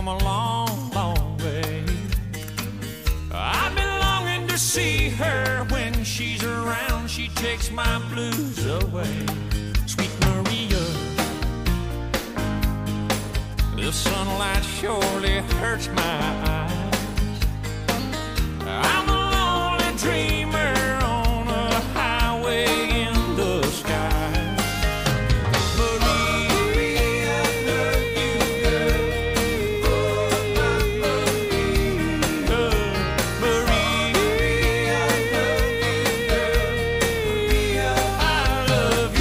come a long, long way. I've been longing to see her. When she's around, she takes my blues away. Sweet Maria, the sunlight surely hurts my eyes. I'm a lonely dreamer on a highway in the sky. Maria, I love you, girl. Maria, I love you, girl. I love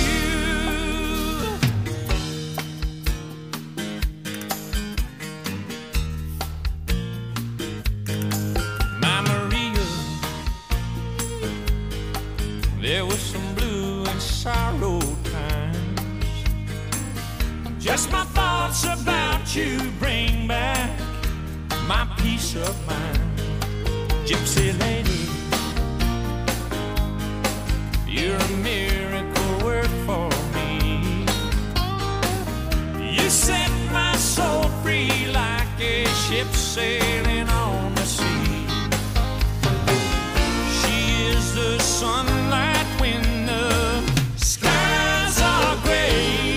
my Maria. There was some blue and sorrow times. Just my thoughts about you bring back my peace of mind. Gypsy lady, you're a miracle work for me. You set my soul free like a ship sailing on the sea. She is the sunlight when the skies are gray.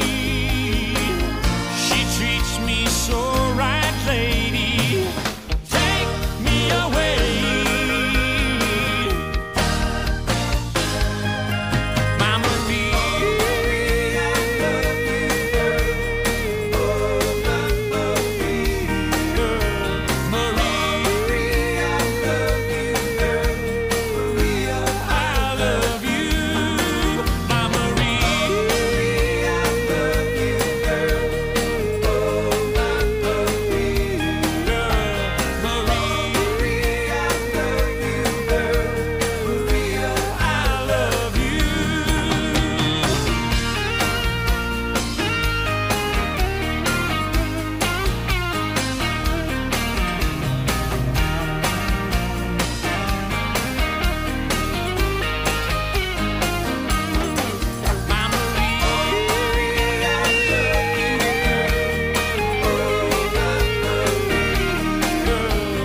She treats me so right, lady. Take me away. My Maria, I love you, girl. Oh, my Maria. Maria, I love you, girl. Maria, I love you. My Maria, I love you, girl. Oh, my Maria. Maria, I love you, girl. Maria, I love you. My Maria, I love you, girl. Oh, my Maria.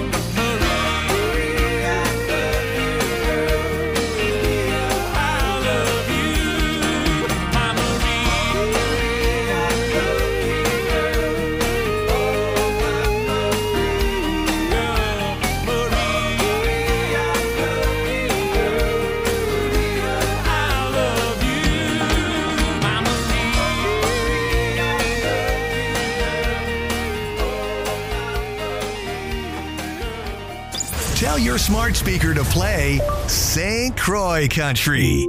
Maria, I love you, girl. Maria, I love you. My Maria, I love you, girl. Oh, my Maria. Maria, I love you, girl. Maria, I love you. My Maria, I love you. Tell your smart speaker to play St. Croix Country.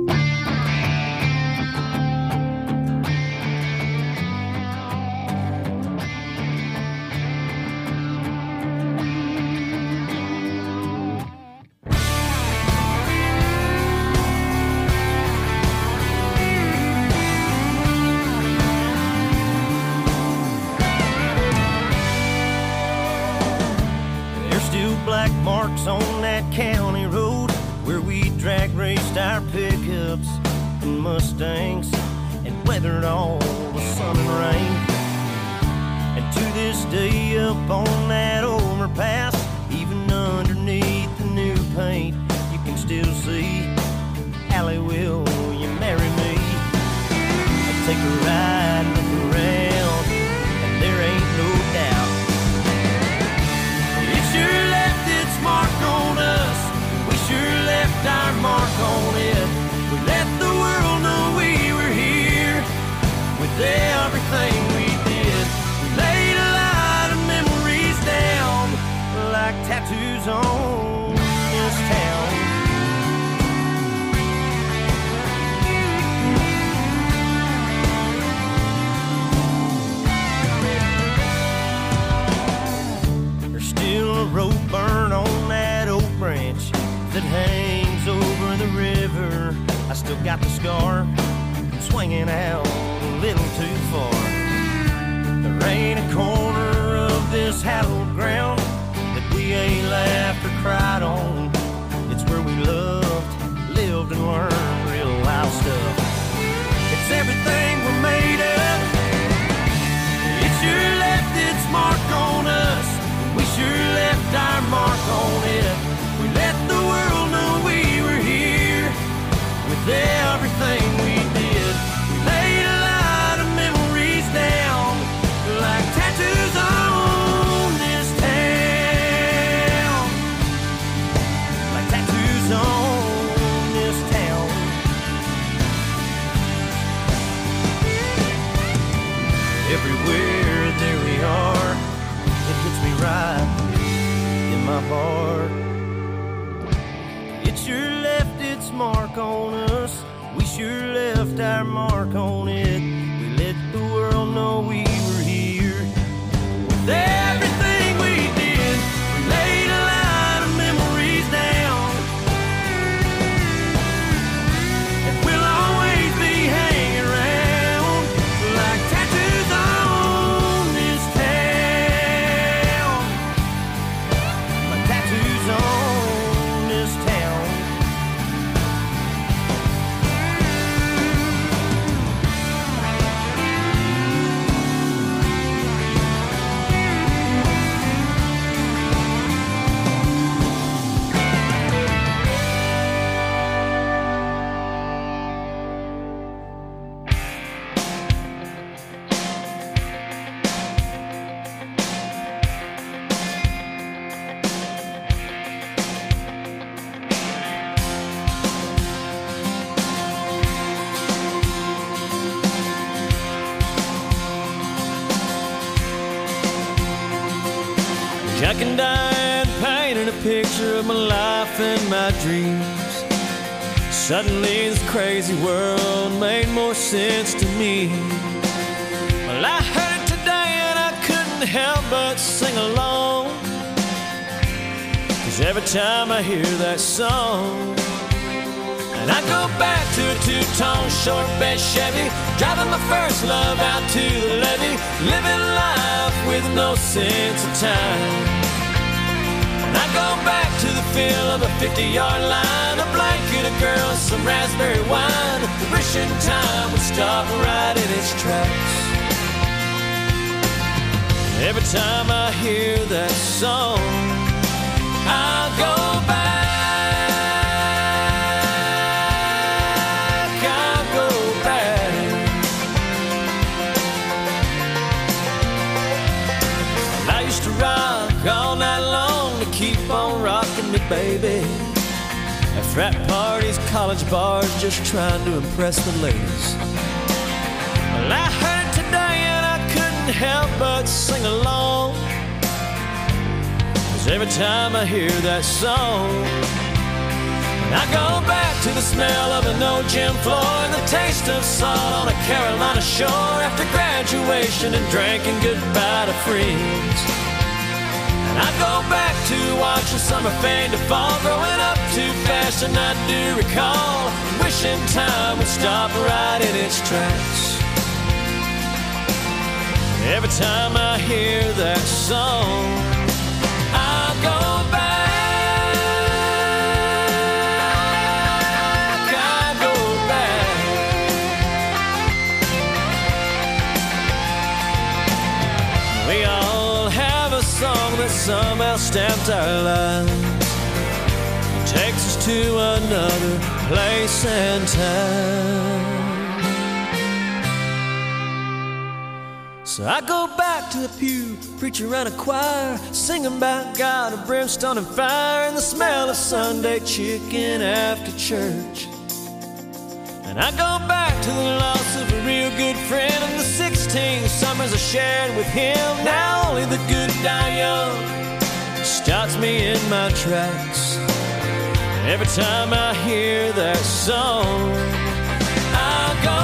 There's still black marks on that county road where we drag raced our pickups and Mustangs and weathered all the sun and rain. And to this day up on that overpass, even underneath the new paint, you can still see Allie, will you marry me? I'll take a ride and look around, and there ain't no doubt it sure left its mark on us. We sure left our mark on it. We let the world know we were here with everything we did. We laid a lot of memories down like tattoos on this town. There's still a rope burn on that oak branch that hangs over the river. I still got the scar swinging out a little too far. There ain't a corner of this hallowed ground that we ain't laughed or cried on. It's where we loved, lived, and learned real wild stuff. It's everything we're made of. It sure left its mark on us. apart. It sure left its mark on us. We sure left our mark on it. We let the world know we were here. With everything we did, we laid a line of memories down. And we'll always be hanging around like tattoos on this town. Like tattoos on this town. Jack and Diane painted a picture of my life and my dreams. Suddenly this crazy world made more sense to me. Well, I heard it today and I couldn't help but sing along. 'Cause every time I hear that song, and I go back to a two-tone short bed Chevy, driving my first love out to the levee, living life with no sense of time. And I go back to the feel of a 50-yard line, a blanket of girls, some raspberry wine, wishing time would stop right in its tracks. Every time I hear that song, I'll go back. All night long to keep on rocking me, baby. At frat parties, college bars, just trying to impress the ladies. Well, I heard it today and I couldn't help but sing along. 'Cause every time I hear that song, I go back to the smell of an old gym floor and the taste of salt on a Carolina shore after graduation and drinking goodbye to friends. I go back to watching summer fade to fall, growing up too fast and I do recall, wishing time would stop right in its tracks. Every time I hear that song, I'll go back, I'll go back. We all have a song that somehow stamped our lives, it takes us to another place and time. So I go back to the pew, preacher and a choir, singing about God of brimstone and fire, and the smell of Sunday chicken after church. And I go back to the loss of a real good friend and the 16 summers I shared with him. Now only the good die young stops me in my tracks. Every time I hear that song, I'll go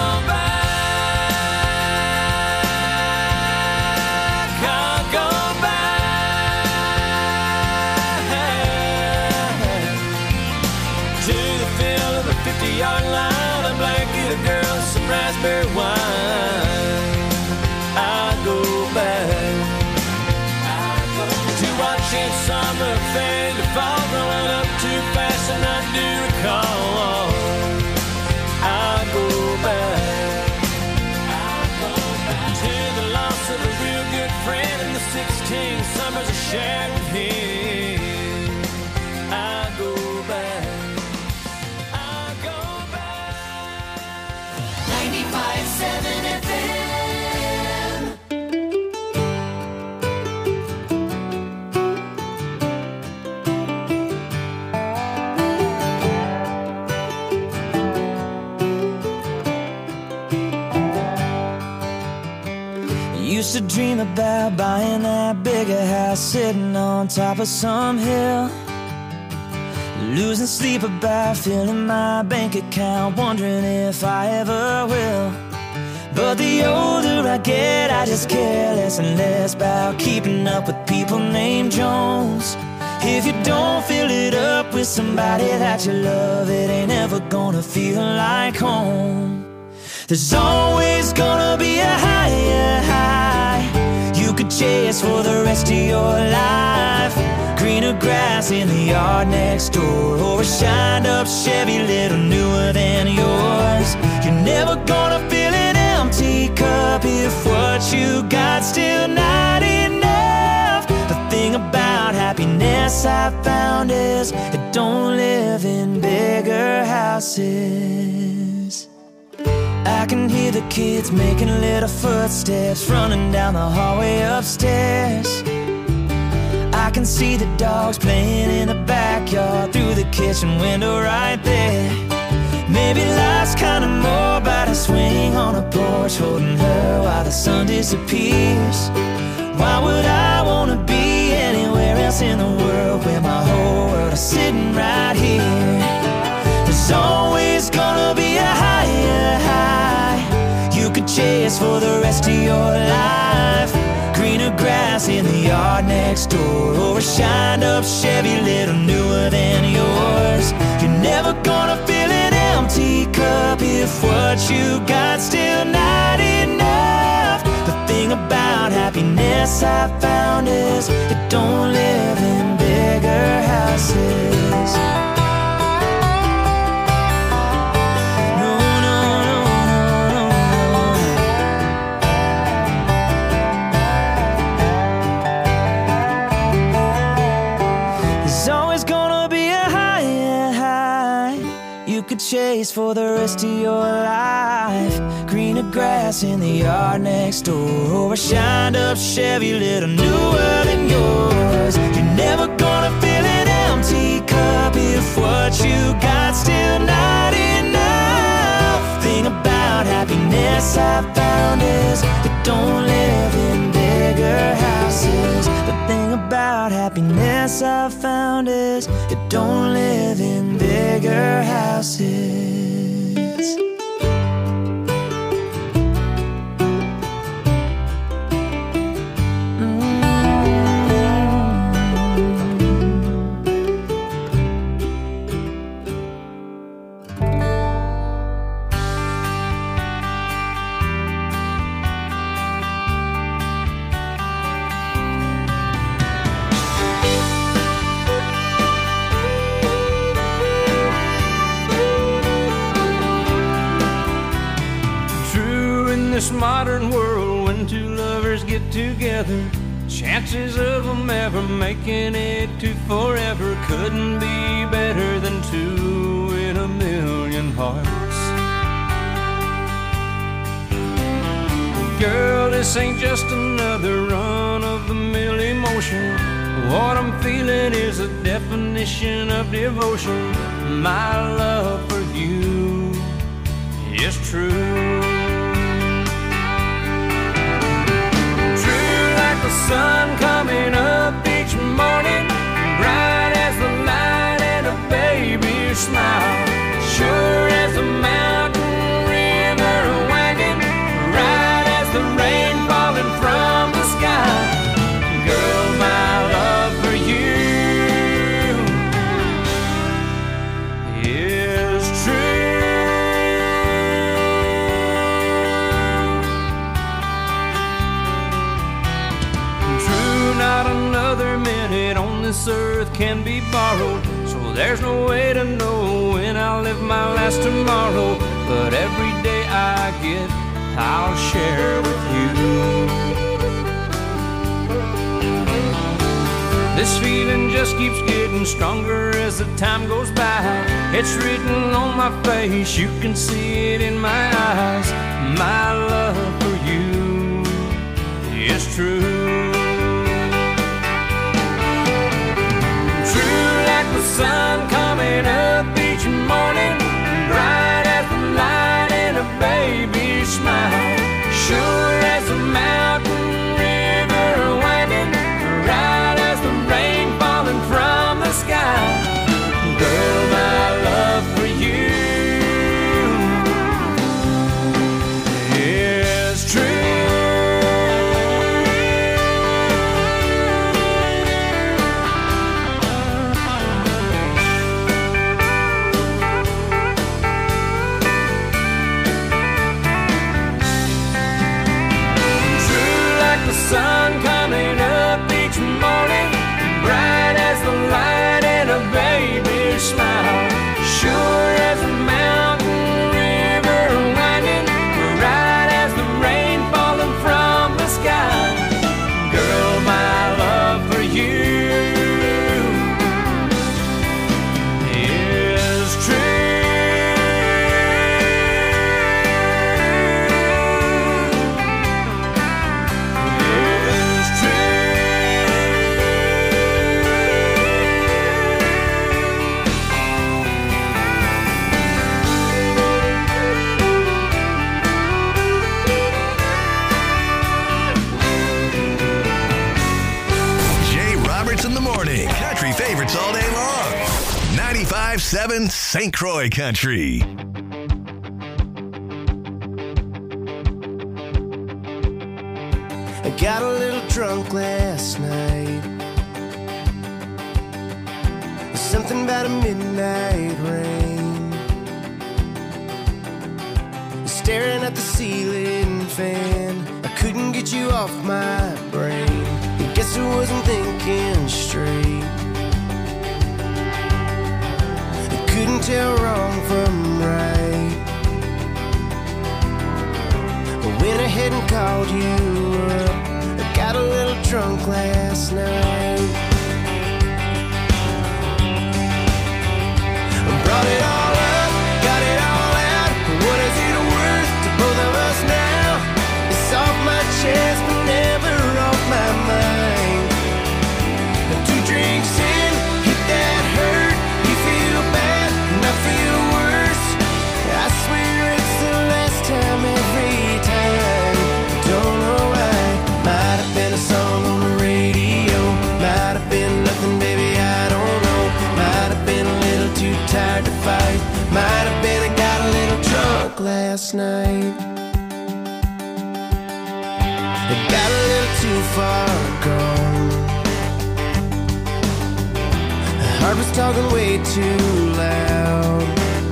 back, I'll go back to the feel of a 50-yard line, a blanket of girls, some raspberry wine. I'll go back to watching summer fade to fall, growing up too fast and I do recall. I'll go back to the loss of a real good friend and the 16 summers I shared with him. I'll go back, I'll go back. 95.7 to dream about buying that bigger house, sitting on top of some hill, losing sleep about filling my bank account, wondering if I ever will. But the older I get, I just care less and less about keeping up with people named Jones. If you don't fill it up with somebody that you love, it ain't ever gonna feel like home. There's always gonna be a higher high you could chase for the rest of your life. Greener grass in the yard next door, or a shined up Chevy little newer than yours. You're never gonna fill an empty cup if what you got still not enough. The thing about happiness I found is it don't live in bigger houses. I can hear the kids making little footsteps running down the hallway upstairs. I can see the dogs playing in the backyard through the kitchen window right there. Maybe life's kinda more about a swing on a porch, holding her while the sun disappears. Why would I wanna be anywhere else in the world where my whole world is sitting right here? There's always gonna be a higher high you could chase for the rest of your life. Greener grass in the yard next door, or a shined up Chevy little newer than yours. You're never gonna fill an empty cup if what you got still not enough. The thing about happiness I found is it don't live in bigger houses. Chase for the rest of your life. Greener grass in the yard next door, or a shined up Chevy little newer than yours. You're never gonna fill an empty cup if what you got still not enough. Thing about happiness I found is it don't live in bigger houses. The thing about happiness I found is it don't live in bigger houses. This modern world, when two lovers get together, chances of them ever making it to forever couldn't be better than two in a million hearts. Girl, this ain't just another run-of-the-mill emotion. What I'm feeling is a definition of devotion. My love for you is true. The sun coming up each morning, bright as the light and a baby's smile, sure as a mountain river wagon, right as the rain falling from the sky. Girl, my love for you is true. Not another minute on this earth can be borrowed, so there's no way to know when I'll live my last tomorrow. But every day I get, I'll share with you. This feeling just keeps getting stronger as the time goes by. It's written on my face, you can see it in my eyes. My love for you is true. The sun coming up each morning, bright as the light and a baby's smile, sure as a mountain 100.7 St. Croix Country. I got a little drunk last night. Something about a midnight rain, staring at the ceiling fan. I couldn't get you off my brain. I guess I wasn't thinking straight. I couldn't tell wrong from right. I went ahead and called you up. I got a little drunk last night. Brought it all up, got it all out. What is it worth to both of us now? It's off my chest, but never off my mind. 2 drinks in, hit that hurt. You feel bad, and I feel worse. I swear it's the last time every time. Don't know why. Might have been a song on the radio. Might have been nothing, baby, I don't know. Might have been a little too tired to fight. Might have been I got a little drunk last night. I got a little too far gone. The heart was talking way too loud.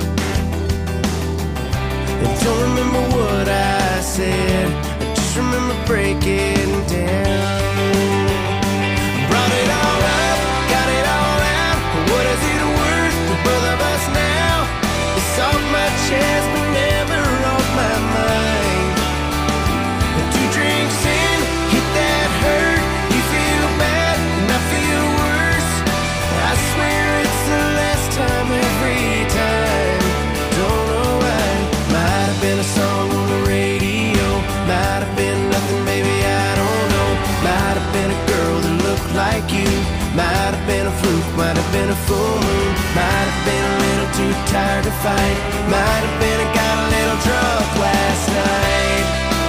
I don't remember what I said. I just remember breaking down. Brought it all up, got it all out. What is it worth to both of us now? It's off my chest, but never off my mind. 2 drinks in, hit that hurt. You feel bad, and I feel worse. I swear it's the last time every time. Don't know why. Might have been a song on the radio. Might have been nothing, baby, I don't know. Might have been a girl that looked like you. Might have been a fluke, might have been a full moon. Might have been a little too tired to fight. Might have been I got a little drunk last night.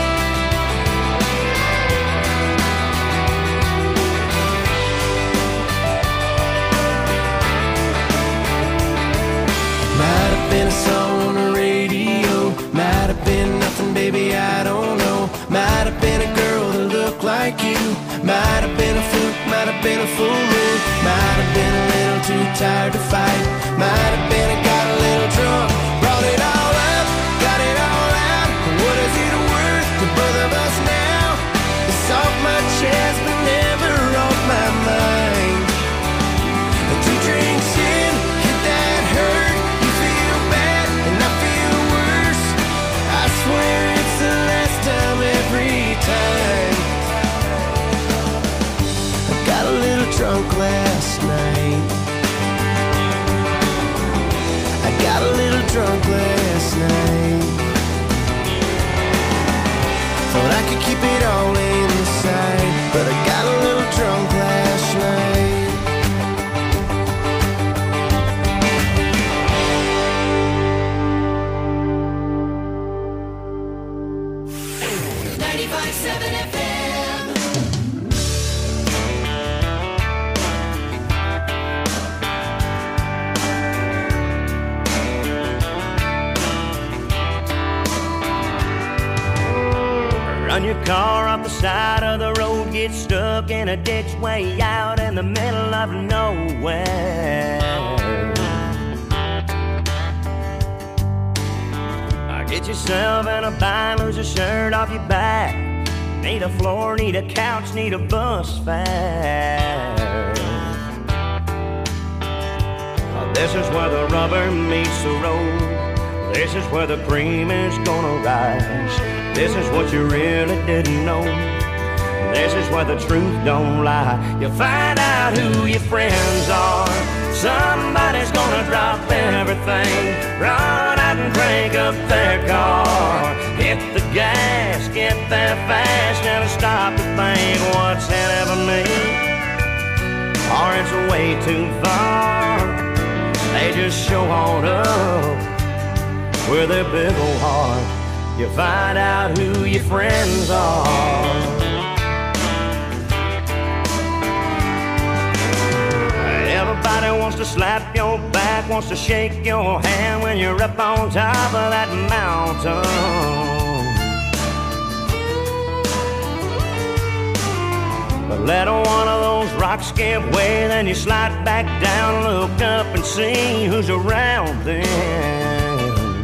Might have been a song on the radio. Might have been nothing, baby, I don't know. Might have been a girl that looked like you. Might have been a fluke, might have been a full moon. Might have been a little too tired to fight. Might have been I got a little drunk. Brought it all up, got it all out. What is it worth to both of us now? It's off my chest, but never off my mind. 2 drinks in, hit that hurt. You feel bad, and I feel worse. I swear it's the last time every time. I got a little drunk last night. I got a little drunk last night. Thought I could keep it all inside, but I got a little drunk last night. Run your car off the side of the road, get stuck in a ditch way out in the middle of nowhere. Get yourself in a bind, lose a shirt off your back. Need a floor, need a couch, need a bus fare. This is where the rubber meets the road. This is where the cream is gonna rise. This is what you really didn't know. This is where the truth don't lie. You find out who your friends are. Somebody's gonna drop everything, run out and crank up their car. Hit the gas, get there fast, and stop to think what's in it for me, or it's way too far. They just show on up with their big old heart. You find out who your friends are. Everybody wants to slap you your back, wants to shake your hand when you're up on top of that mountain. But let one of those rocks give way, then you slide back down, look up and see who's around then.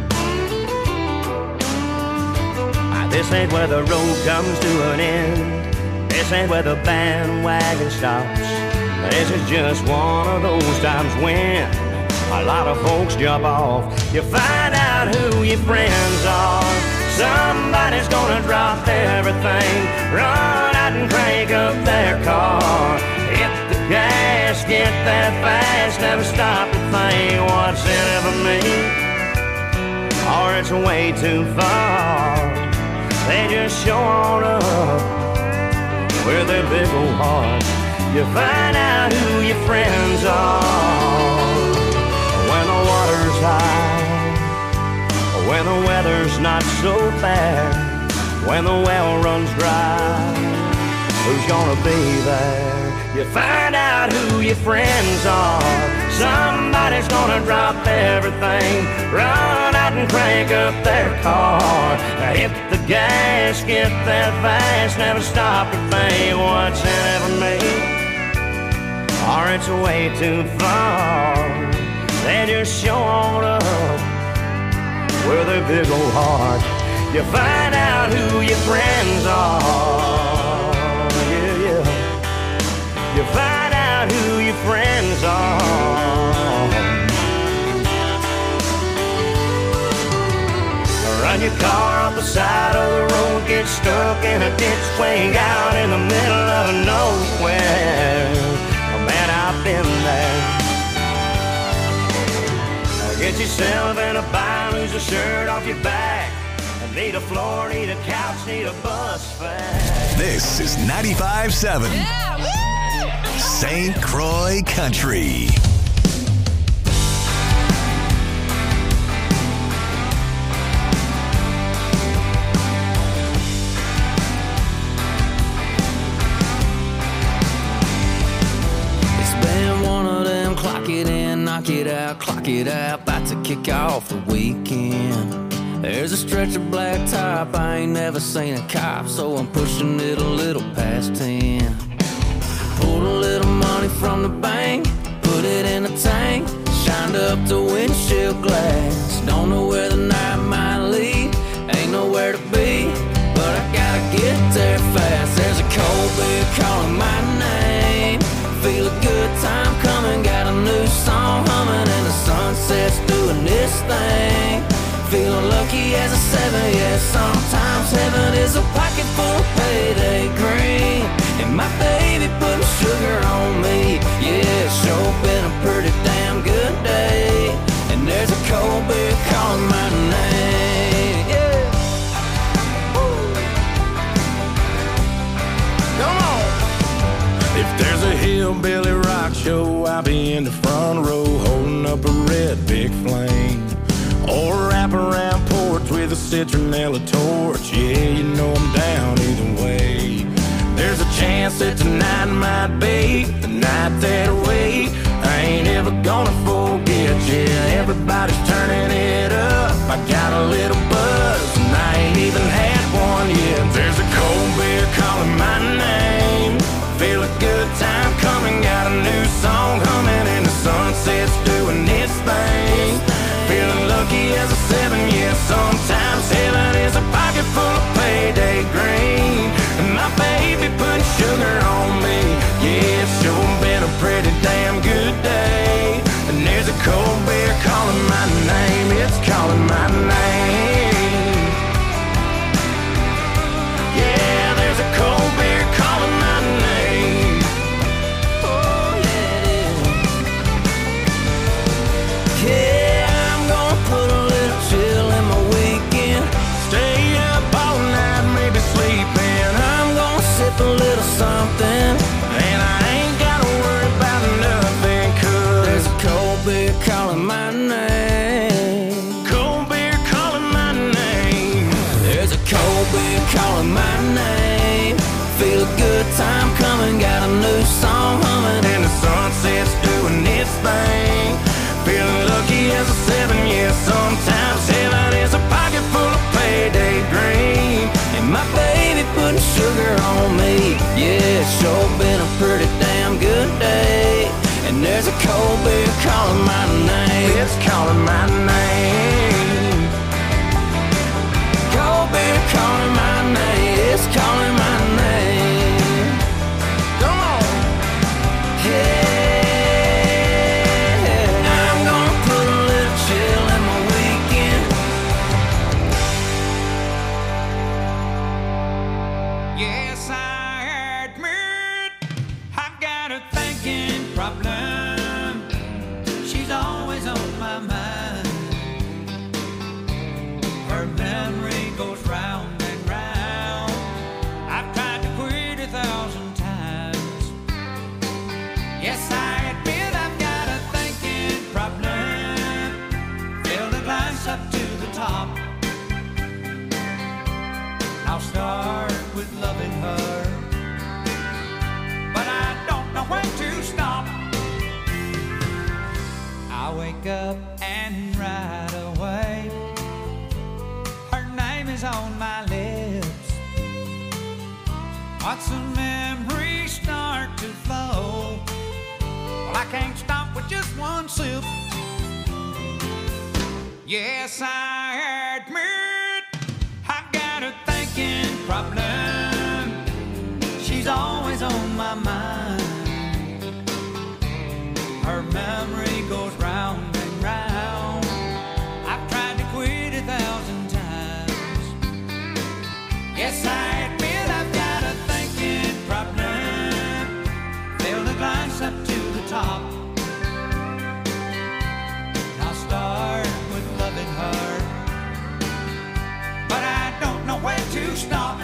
This ain't where the road comes to an end. This ain't where the bandwagon stops. This is just one of those times when a lot of folks jump off. You find out who your friends are. Somebody's gonna drop everything, run out and crank up their car. Hit the gas, get there fast, never stop to think what's in it for me, or it's way too far. They just show on up with their big old hearts. You find out who your friends are when the water's high, when the weather's not so bad, when the well runs dry. Who's gonna be there? You find out who your friends are. Somebody's gonna drop everything, run out and crank up their car. Hit the gas, get there fast, never stop to think what's in it for me, or it's way too far. They just show on up with their big old heart. You find out who your friends are. Yeah, yeah. You find out who your friends are. Run your car off the side of the road, get stuck in a ditch, swing out in the middle of nowhere. Oh man, I've been there. Get yourself in a bind, lose a shirt off your back. Need a floor, need a couch, need a bus fare. This is 95.7 St. Croix Country. It's been one of them clock it in, knock it out, clock it out, about to kick off the weekend. There's a stretch of black top, I ain't never seen a cop, so I'm pushing it a little past 10. Pulled a little money from the bank, put it in a tank, shined up the windshield glass. Don't know where the night might lead, ain't nowhere to be, but I gotta get there fast. There's a cold beer calling my name, feel a good time coming, got a new song humming, and the sunset's doing this thing. Feeling lucky as a 7, yeah. Sometimes heaven is a pocket full of payday green, and my baby putting sugar on me. Yeah, it's sure been a pretty damn good day, and there's a cold beer calling my name. Yeah. Woo. Come on. If there's a hillbilly rock show, I'll be in the front row holding up a red big flame. Or wrap around porch with a citronella torch. Yeah, you know I'm down either way. There's a chance that tonight might be the night that I wait. I ain't ever gonna forget. Yeah, everybody's turning it up. I got a little buzz and I ain't even had one yet. There's a cold beer calling my name. Feel a good time coming, got a new song humming, and the sunset's doing its thing. Feeling lucky as a 7, yeah. Sometimes heaven is a pocket full of payday green, and my baby putting sugar on me. Yeah, it's sure been a pretty damn good day, and there's a cold beer calling my name. It's calling my name. Yeah, there's a cold beer calling my name. Oh yeah, it is. Yeah, put a little chill in my weekend. goes round and round. I've tried to quit 1,000 times. Yes, I admit I've got a thinking problem. Fill the glass up to the top. I'll start with loving her, but I don't know when to stop. I wake up and right away her name is on my lips. Watch the memories start to flow. Well, I can't stop with just one sip. Yes, I admit I got a thinking problem. She's always on my mind. Her memory goes round and round. I've tried to quit 1,000 times. Yes, I admit I've got a thinking problem. Fill the glass up to the top. I'll start with loving her, but I don't know when to stop.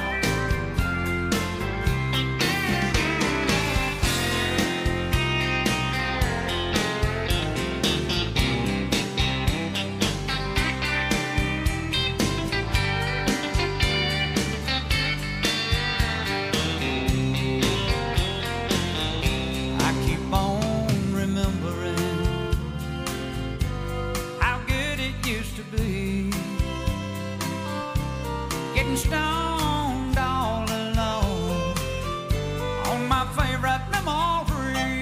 Stoned all alone on my favorite memory.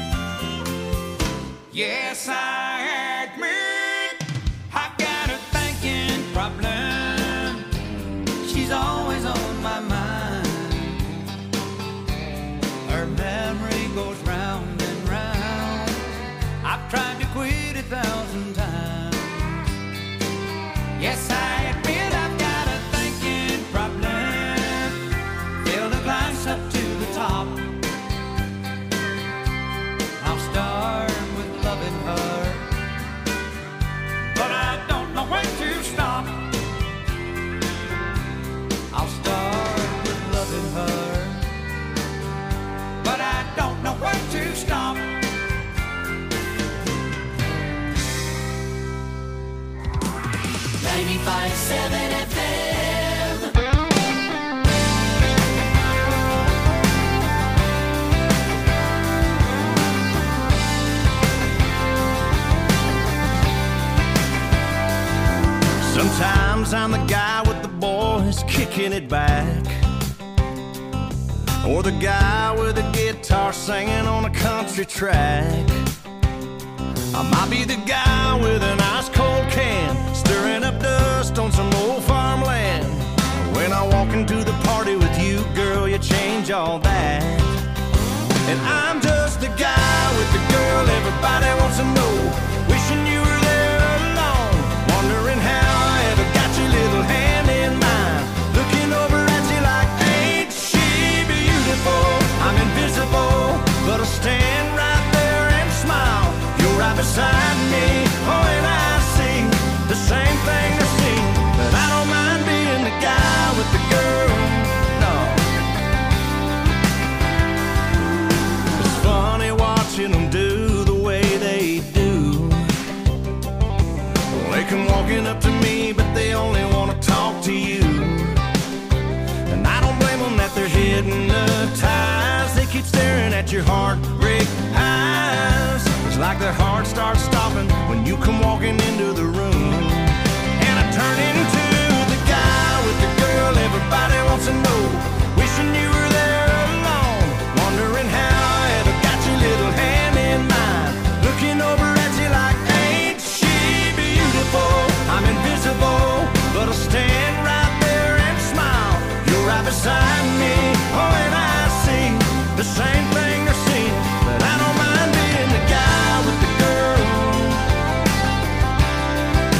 Yes, I admit I've got a thinking problem. She's always on my mind. Her memory goes round and round. I've tried to quit 1,000 times. Yes, I admit I've got a problem. Fill the glass up to the top. I'll start with loving her, but I don't know when to stop. I'll start with loving her, but I don't know when to stop. 95.7 FM. Sometimes I'm the guy with the boys kicking it back, or the guy with a guitar singing on a country track. I might be the guy with an ice cold can, stirring up dust on some old farmland. When I walk into the party with you, girl, you change all that. And I'm just the guy with the girl everybody wants to know, wishing you were there alone, wondering how I ever got your little hand in mine, looking over at you like, ain't she beautiful? I'm invisible, but I'll stand right there and smile. You're right beside me, oh, and I see the same thing they see, but I don't mind being the guy with the girl, no. It's funny watching them do the way they do. They come walking up to me, but they only want to talk to you. And I don't blame them that they're hypnotized. They keep staring at your heartbreak eyes. It's like their heart starts stopping when you come walking into the room. And I turn into the guy with the girl everybody wants to know, wishing you were there alone, wondering how I ever got your little hand in mine, looking over at you like, ain't she beautiful? I'm invisible, but I'll stand right there and smile. You're right beside me, oh, and I see the same thing they're seeing, but I don't mind being the guy with the girl.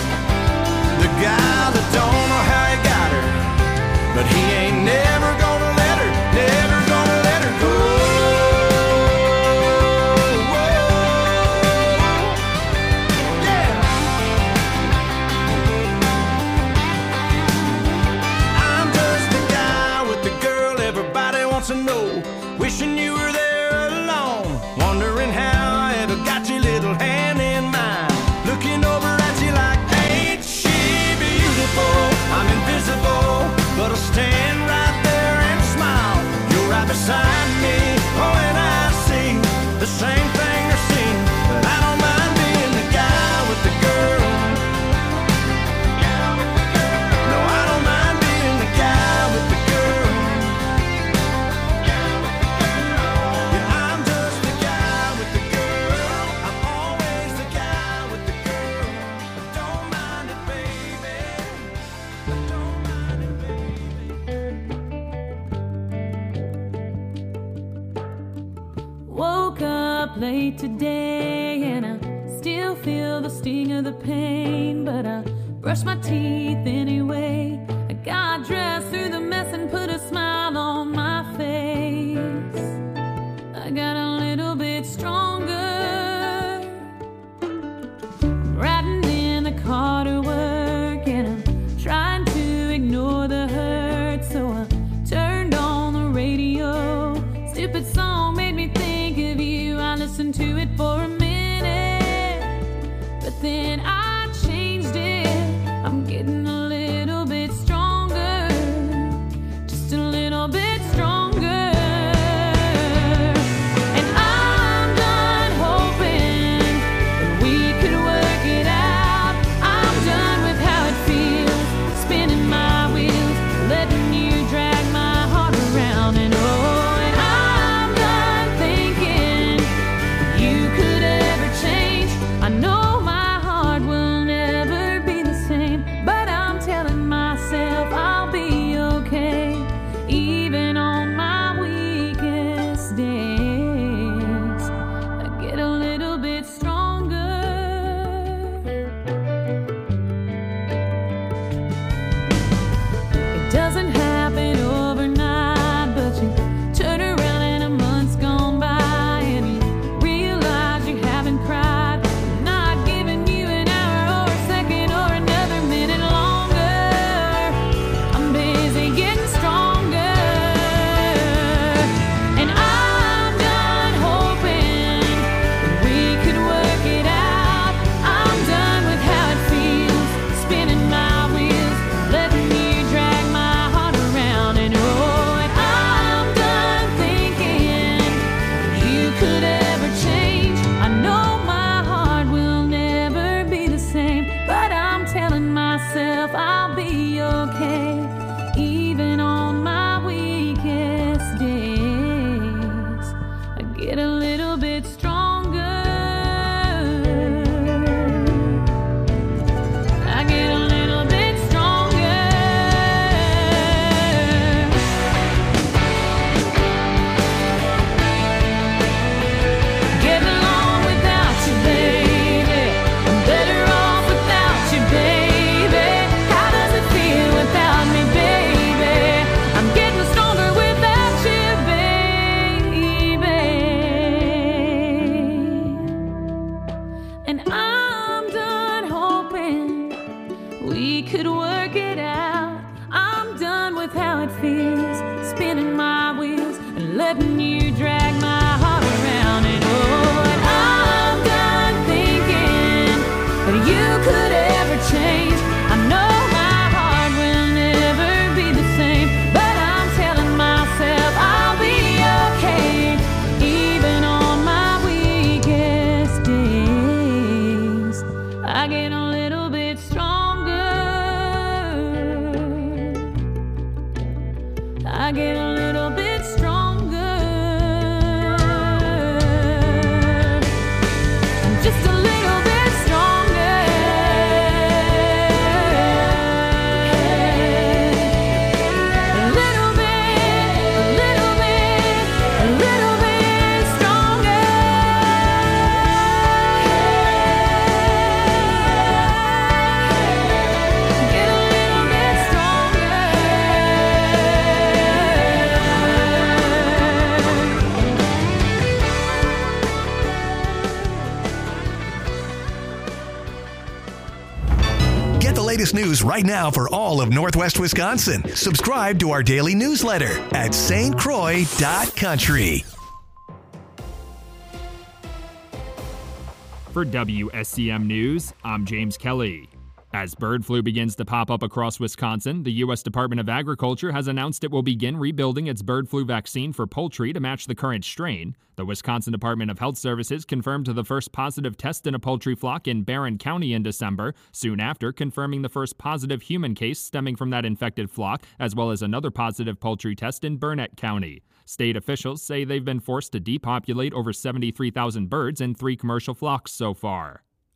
plate today, and I still feel the sting of the pain, but I brush my teeth anyway. I got dressed through the mess and put a smile on my face. I got a little bit stronger. I'm riding in the car to work, and I'm trying to ignore the hurt, so I turned on the radio. Stupid song made me think of you. I listened to it for a minute, but then I changed it. I'm getting a little bit stronger, just a little bit stronger. And I'm done hoping that we could work it out. I'm done with how it feels, spinning my wheels, letting you drag my heart around. And oh, and I'm done thinking you could ever change. I know my heart will never be the same, but I'm telling myself I'll be okay, even on my weakest days. I get a little bit stronger. It doesn't happen overnight, but you turn around and a month's gone by, and you realize you haven't cried. I'm not giving you an hour or a second or another minute longer. I'm busy getting stronger. And I'm done hoping that we could work it out. I'm done with how it feels, spinning my wheels, letting you drag my heart around. And oh, and I'm done thinking you could ever change. I know my heart will never be the same, but I'm telling myself I'll be okay, even on my weakest days. I get a little bit stronger. I get a little bit stronger. Getting along without you, baby. I'm better off without you, baby. How does it feel without me, baby? I'm getting stronger without you, baby. And I'm done hoping we could work it out. I'm done with how it feels, spinning my wheels and letting you drag my heart around. And oh, and I'm done thinking that you could ever change. I know my heart will never be the same, but I'm telling myself I'll be okay, even on my weakest days. I get a little bit stronger. I get a little bit stronger. Just a little bit stronger. A little bit, a little bit, a little bit stronger. Get a little bit stronger. Get the latest news right now for all of Northwest Wisconsin. Subscribe to our daily newsletter at stcroix.country. For WSCM News, I'm James Kelly. As bird flu begins to pop up across Wisconsin, the U.S. Department of Agriculture has announced it will begin rebuilding its bird flu vaccine for poultry to match the current strain. The Wisconsin Department of Health Services confirmed the first positive test in a poultry flock in Barron County in December, soon after confirming the first positive human case stemming from that infected flock, as well as another positive poultry test in Burnett County. State officials say they've been forced to depopulate over 73,000 birds in 3 commercial flocks so far.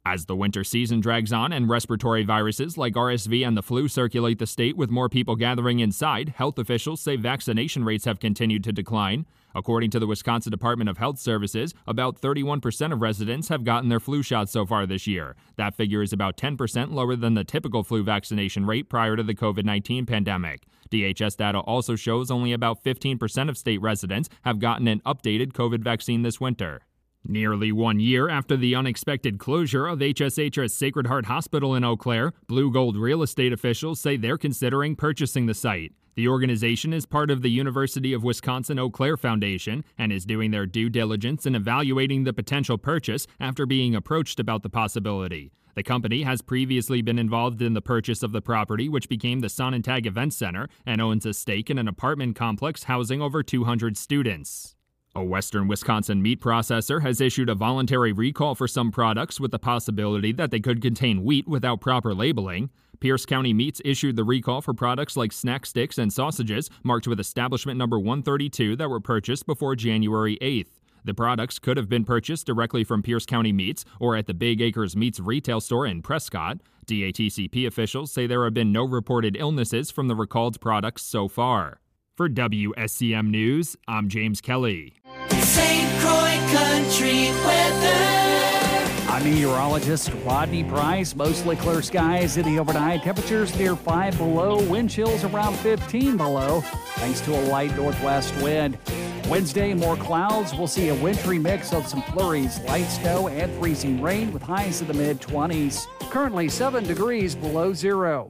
As the winter season drags on and respiratory viruses like RSV and the flu circulate the state with more people gathering inside, health officials say vaccination rates have continued to decline. According to the Wisconsin Department of Health Services, about 31% of residents have gotten their flu shot so far this year. That figure is about 10% lower than the typical flu vaccination rate prior to the COVID-19 pandemic. DHS data also shows only about 15% of state residents have gotten an updated COVID vaccine this winter. Nearly 1 year after the unexpected closure of HSH's Sacred Heart Hospital in Eau Claire, Blue Gold real estate officials say they're considering purchasing the site. The organization is part of the University of Wisconsin-Eau Claire Foundation and is doing their due diligence in evaluating the potential purchase after being approached about the possibility. The company has previously been involved in the purchase of the property, which became the Sonnentag Event Center, and owns a stake in an apartment complex housing over 200 students. A Western Wisconsin meat processor has issued a voluntary recall for some products with the possibility that they could contain wheat without proper labeling. Pierce County Meats issued the recall for products like snack sticks and sausages marked with establishment number 132 that were purchased before January 8th. The products could have been purchased directly from Pierce County Meats or at the Big Acres Meats retail store in Prescott. DATCP officials say there have been no reported illnesses from the recalled products so far. For WSCM News, I'm James Kelly. St. Croix Country Weather. I'm meteorologist Rodney Price. Mostly clear skies in the overnight. Temperatures near 5 below. Wind chills around 15 below, thanks to a light northwest wind. Wednesday, more clouds. We'll see a wintry mix of some flurries, light snow, and freezing rain with highs in the mid-20s. Currently 7 degrees below zero.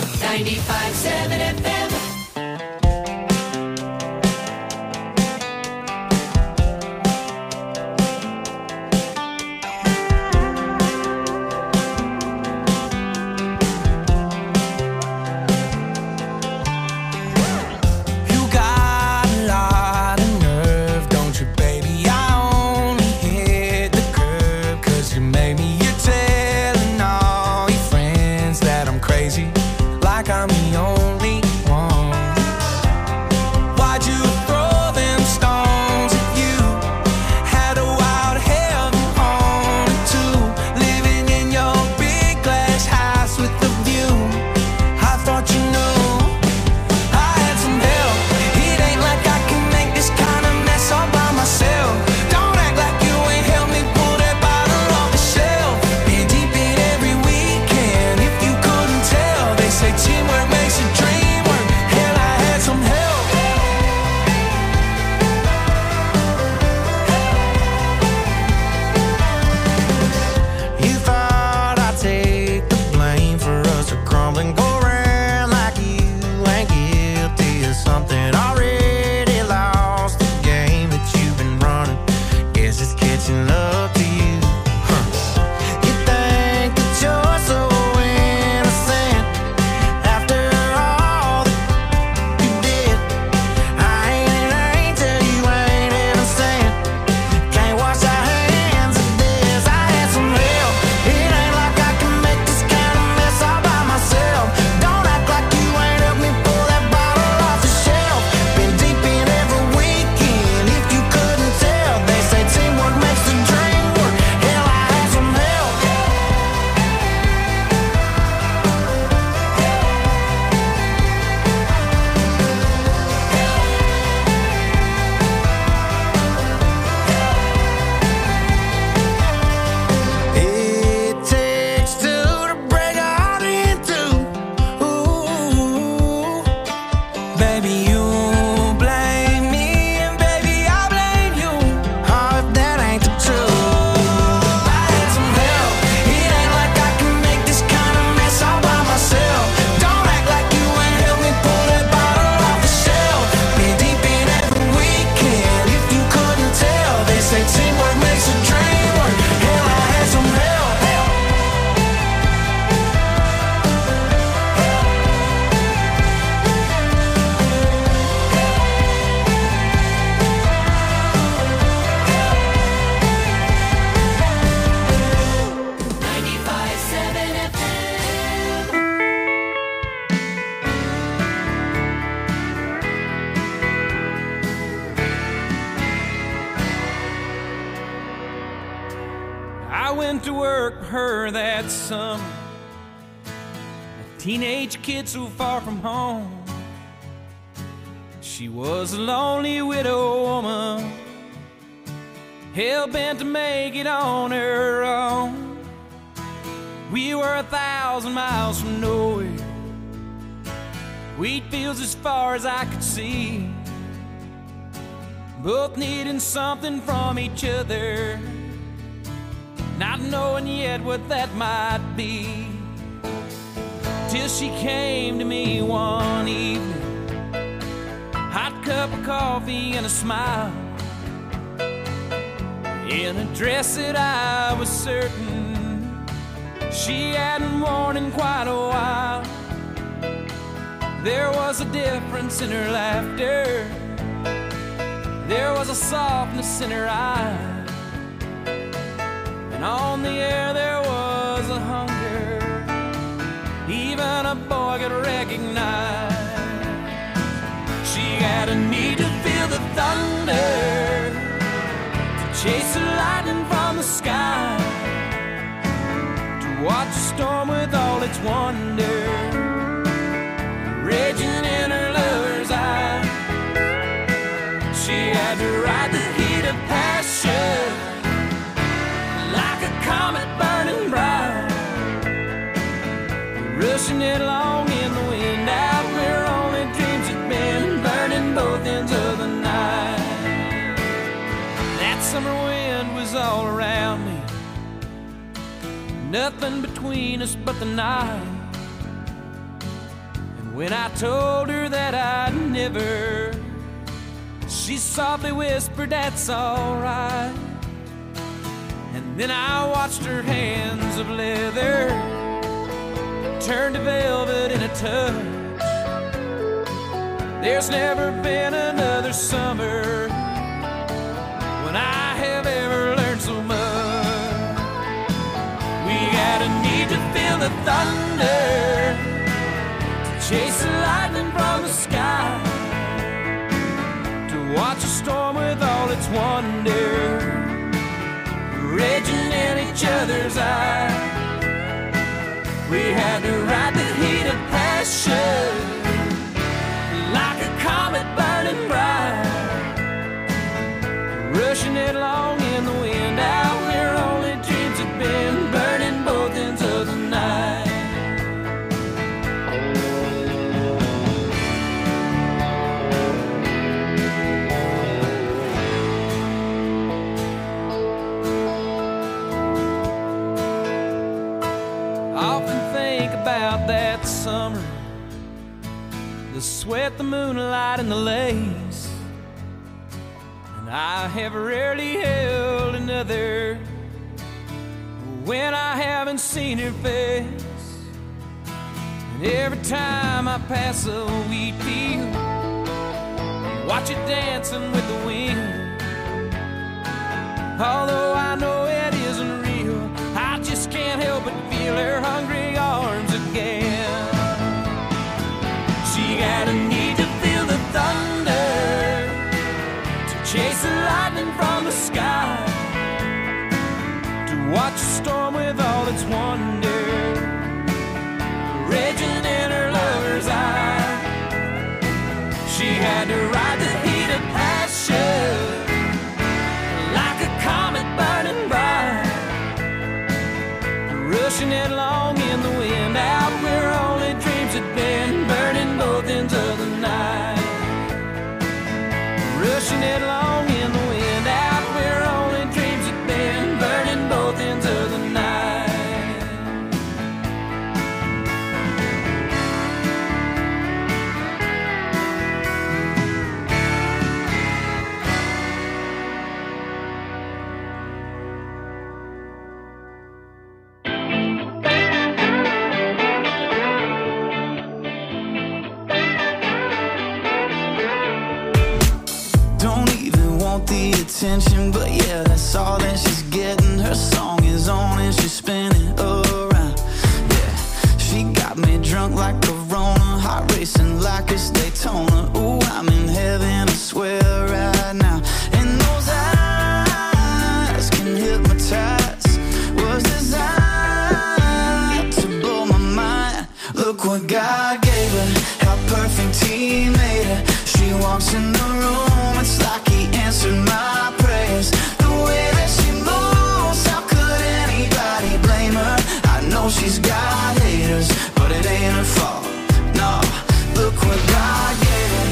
95.7 FM. Tell her that summer. A teenage kid so far from home. She was a lonely widow woman, hell-bent to make it on her own. We were 1,000 miles from nowhere, wheat fields as far as I could see, both needing something from each other, not knowing yet what that might be. Till she came to me one evening, hot cup of coffee and a smile, in a dress that I was certain she hadn't worn in quite a while. There was a difference in her laughter, there was a softness in her eyes, and on the air there was a hunger even a boy could recognize. She had a need to feel the thunder, to chase the lightning from the sky, to watch the storm with all its wonder raging in her lover's eye. She had to ride the heat of passion like a comet burning bright, rushing it along in the wind out where only dreams had been, burning both ends of the night. That summer wind was all around me, nothing between us but the night. And when I told her that I'd never, she softly whispered, "That's alright." And then I watched her hands of leather turn to velvet in a touch. There's never been another summer when I have ever learned so much. We had a need to feel the thunder, to chase the lightning from the sky, to watch a storm with all its wonder raging in each other's eyes. We had to ride the heat of passion like a comet burning bright, rushing it along in the wind out where only dreams had been, burning both ends of the night. That summer, the sweat, the moonlight, and the lace, and I have rarely held another when I haven't seen her face. And every time I pass a wheat field, watch it dancing with the wind, although I know it isn't real, I just can't help but feel her hungry arms again. She had a need to feel the thunder, to chase the lightning from the sky, to watch a storm with all its wonder raging in her lover's eye. She had to ride the heat of passion like a comet burning bright, rushing it along in the wind out where only dreams had been, burning both ends of the night, rushing it along in the wind out where only dreams had been, burning both ends of the night. The attention, but yeah, that's all that she's getting. Her song is on and she's spinning around. Yeah, she got me drunk like Corona, heart racing like it's Daytona. Ooh, I'm in heaven, I swear right now. And those eyes can hypnotize, was designed Look what God gave her, how perfect He made her. She walks in the room, it's like He answered my prayers. The way that she moves, how could anybody blame her? I know she's got haters, but it ain't her fault. No, look what God gave her.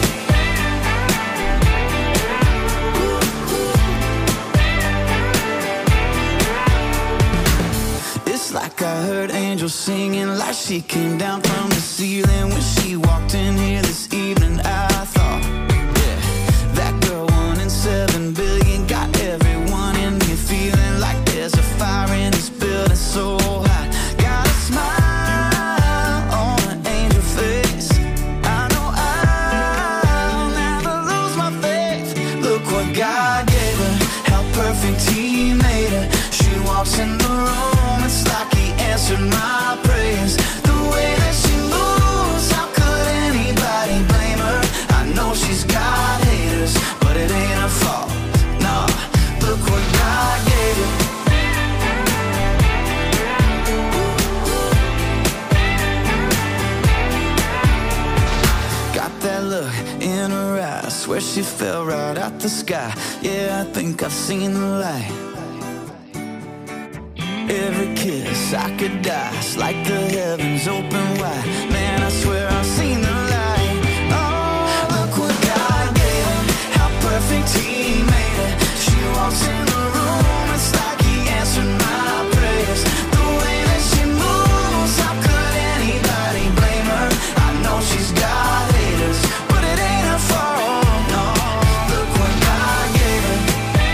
It's like I heard angels singing, like she came down from the ceiling when she walked in here this evening. I thought, yeah, that girl 1 in 7 billion got everyone in here feeling like there's a fire in this building so hot. Got a smile on an angel face. I know I'll never lose my faith. Look what God gave her, how perfect He made her. She walks in the room, it's like He answered my prayers. The way that she moves, how could anybody blame her? I know she's got haters, but it ain't her fault. No, look what God gave her. Got that look in her eyes, swear she fell right out the sky. Yeah, I think I've seen the light. Every kiss I could die, it's like the heavens open wide. Man, I swear I've seen the light. Oh, look what God gave her, how perfect He made her. She walks in the room, it's like He answered my prayers. The way that she moves, how could anybody blame her? I know she's got haters, but it ain't her fault. No, look what God gave her.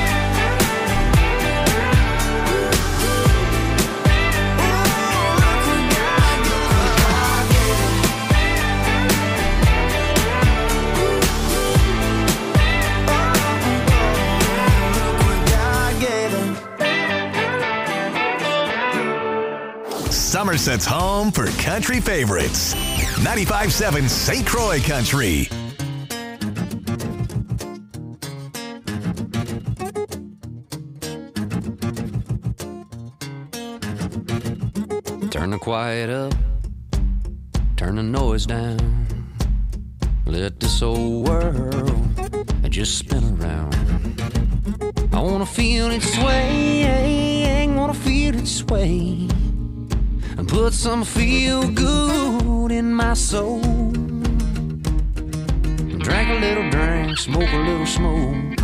Somerset's home for country favorites. 95.7 St. Croix Country. Turn the quiet up, turn the noise down. Let this old world just spin around. I wanna feel it sway, wanna feel it sway, and put some feel good in my soul. Drink a little drink, smoke a little smoke.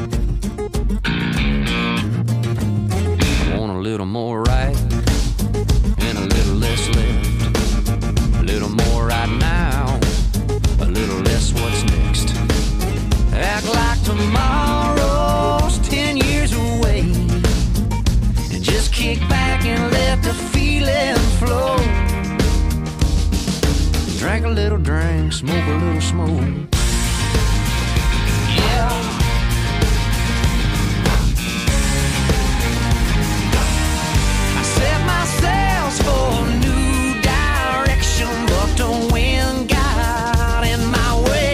I want a little more right and a little less left. A little more right now, a little less what's next. Act like tomorrow's 10 years away, and just kick back and let the feeling flow. Drink a little drink, smoke a little smoke. Yeah. I set my sails for a new direction, but the wind got in my way.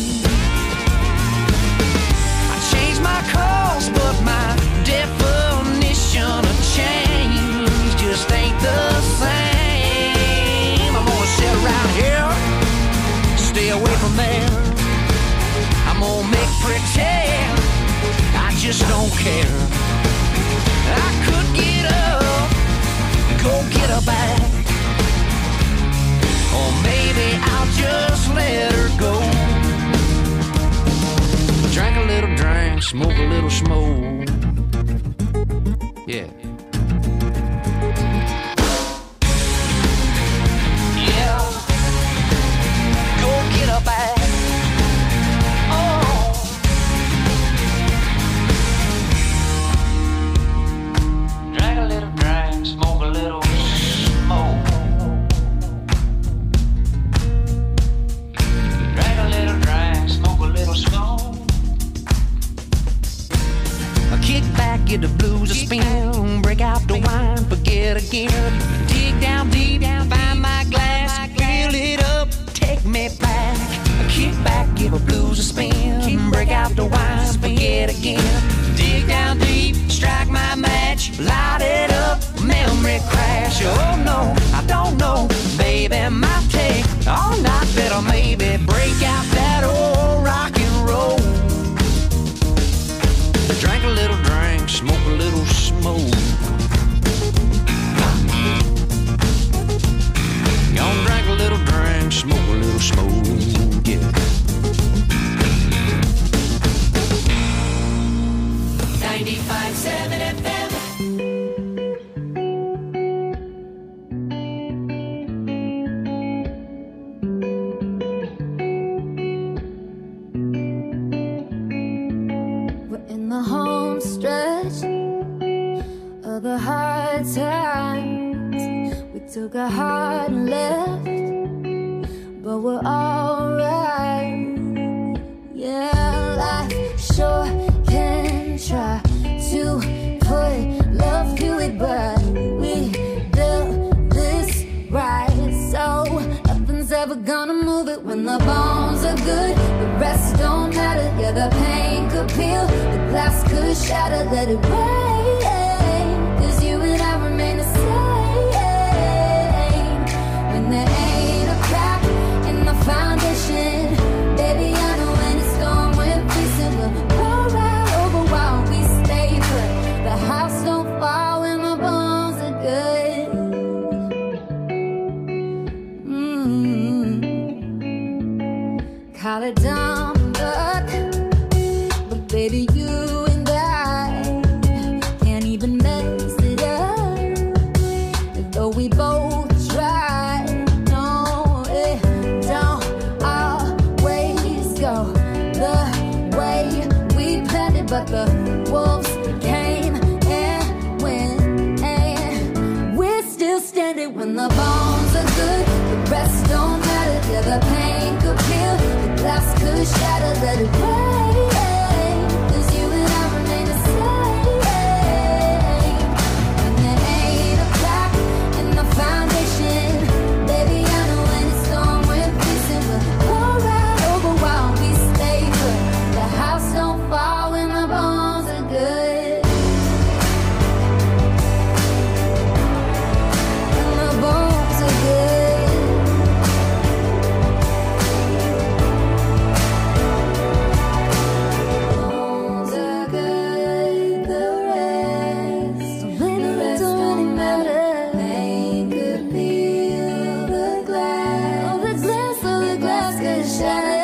I changed my course, but my definition of change just ain't the same. I'm gonna sit around here, stay away from there. I'm gonna make pretend I just don't care. I could get up, go get her back, or maybe I'll just let her go. Drink a little drink, smoke a little smoke. Yeah. Yeah. Go get her back. Oh. Drink a little drink, smoke a little smoke. Drink a little drink, smoke a little smoke. times we took a hard left, but we're alright. Yeah, life sure can try to put love to it, but we built this right, so nothing's ever gonna move it. When the bones are good, the rest don't matter. Yeah, the pain could peel, the glass could shatter. Let it rain, 'cause you and I remain the same. When there ain't a crack in the foundation, baby, I know when it's gone, we're facing. We'll roll right over while we stay put. The house don't fall when the bones are good. Call it dumb luck, but baby, you and I can't even mess it up. Though we both try, no, it don't always go the way we planned it. But the wolves came and went, and we're still standing. When the bones are good, the rest don't matter. Yeah, the pain could peel, the glass could shatter. Let it rain, 'cause you and I remain the same. And there ain't a crack in the foundation, baby, I know when it's gone, we're facing. We'll go right over while we stay put. The house don't fall when the bones are good. When the bones are good. Bones are good, the rest don't really matter. Pain could peel the glass, oh, the glass could shatter.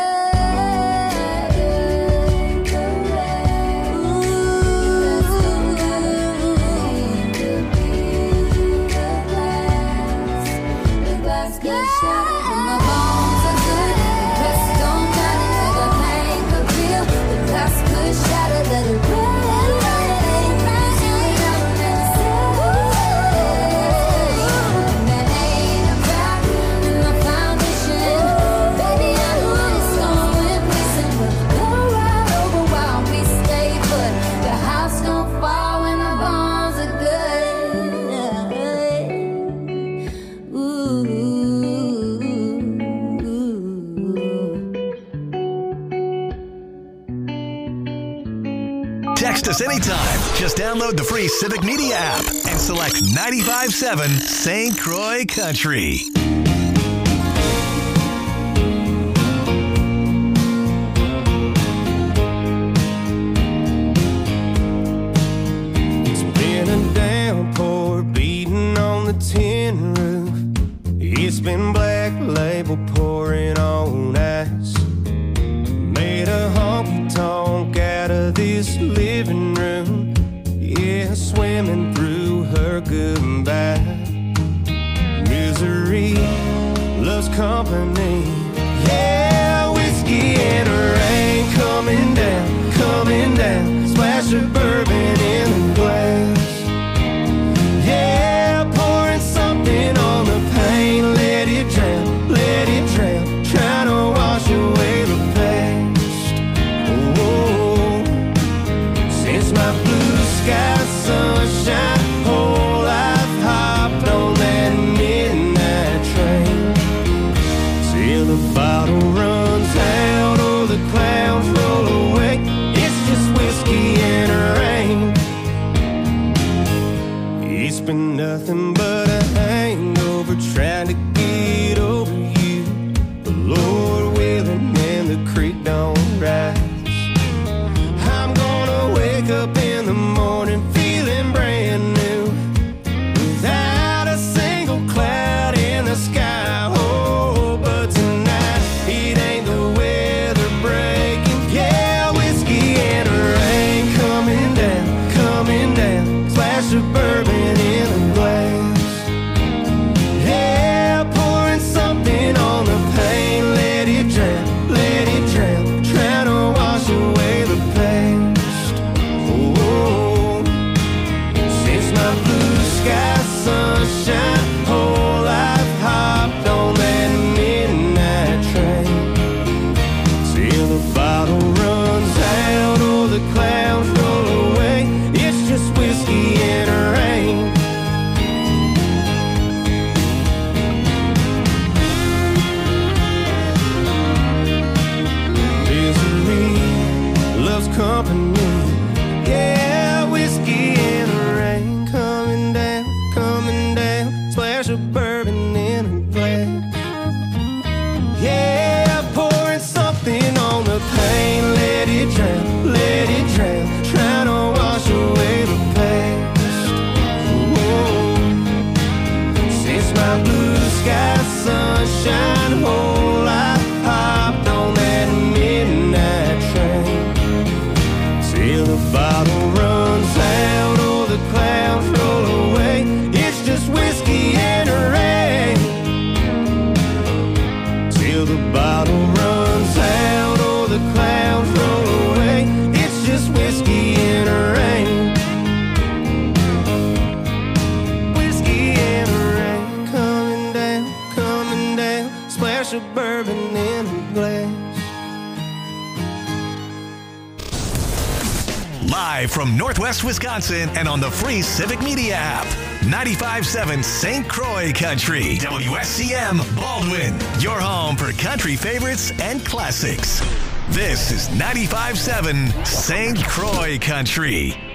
Text us anytime. Just download the free Civic Media app and select 95.7 St. Croix Country. It's been a downpour beating on the tin roof. It's been Black Label pouring on ice. Made a honky-tonk out of this living room. Yeah, swimming through her goodbye. Misery loves company. Yeah, whiskey and rain coming down, coming down. Splash of bourbon in the glass. Yeah, pouring something on the pain. Let it drown, let it drown. Trying to wash away the past. Oh, since my blue sky sunshine, whole life hopped on that midnight train. Till the bottle runs out or the clouds roll away. It's just whiskey and rain. let it drown, trying to wash away the past. Whoa. Since my blue sky sunshine hole, I hopped on that midnight train. Till the bottle runs out or the clouds roll away, it's just whiskey and rain. Till the bottle runs out or the clouds roll away, it's just whiskey and rain. Whiskey and rain, coming down, splash of bourbon in a glass. Live from Northwest Wisconsin and on the free Civic Media app. 95.7 St. Croix Country. WSCM Baldwin. Your home for country favorites and classics. This is 95.7 St. Croix Country.